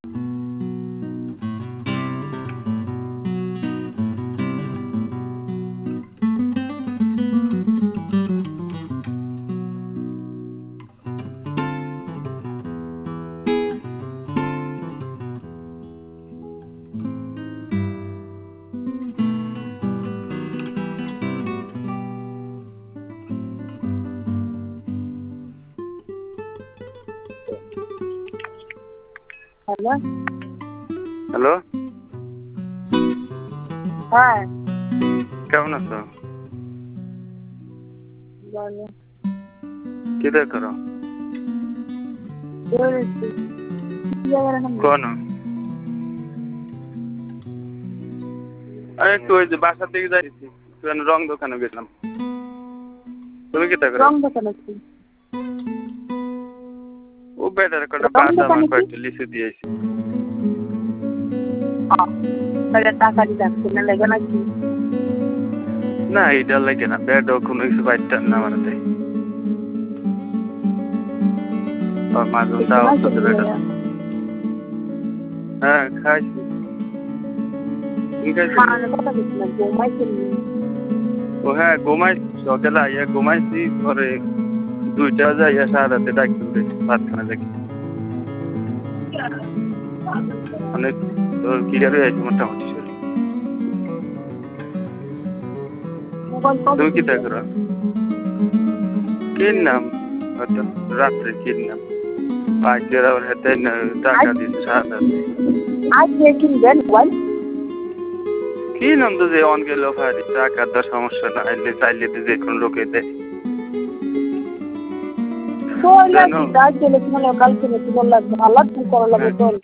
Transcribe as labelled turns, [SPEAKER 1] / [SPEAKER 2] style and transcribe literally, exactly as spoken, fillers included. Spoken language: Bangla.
[SPEAKER 1] হ্যালো
[SPEAKER 2] হ্যালো
[SPEAKER 1] হ্যাঁ
[SPEAKER 2] কেমন আছো?
[SPEAKER 1] বলো
[SPEAKER 2] কি দেখ করো? কোন আরে একটু ওই যে বাসার দিকে যাইছি, একটু রং দোকানে গেছিলাম। তুমি কি দেখো?
[SPEAKER 1] রং দোকানে কি?
[SPEAKER 2] ও বেটার কটা
[SPEAKER 1] রং
[SPEAKER 2] বাদাম আর
[SPEAKER 1] দোকানে কি?
[SPEAKER 2] কয়েকটা লিচু দিয়েছি।
[SPEAKER 1] তাহলে টাকা দিতে আসছে না লেগে নাকি?
[SPEAKER 2] না এইটা লাগে না, বেড কোনো কিছু বাইরটার না আমার হাতে। মাজনটা অন্তত বেটার। হ্যাঁ খাইছি। তুমি খাইছি?
[SPEAKER 1] কথা বলছিলাম ঘুমাইছিল।
[SPEAKER 2] ও হ্যাঁ ঘুমাইছি, সকালে আইয়া ঘুমাইছি, পরে দুইটা যাইয়া সারা রাতে ডাকতে উঠেছি ভাত খানা দেখি। অনেক তোর ক্লিয়ার হয়ে আছে মোটামুটি। তুমি কি দেখো? কিনলাম হয়তো রাত্রে কিনলাম, আজকের আবার হাতে টাকা দিচ্ছে সারা রাতে।
[SPEAKER 1] আজ কিনবেন মোবাইল?
[SPEAKER 2] কিনলাম তো যে অন গেল ভারি, টাকার তো সমস্যা না, আইলে চাইলে যে কোনো লোকে দেয়।
[SPEAKER 1] তো কালকে নাকি বললাম ভালো করা লাগবে তো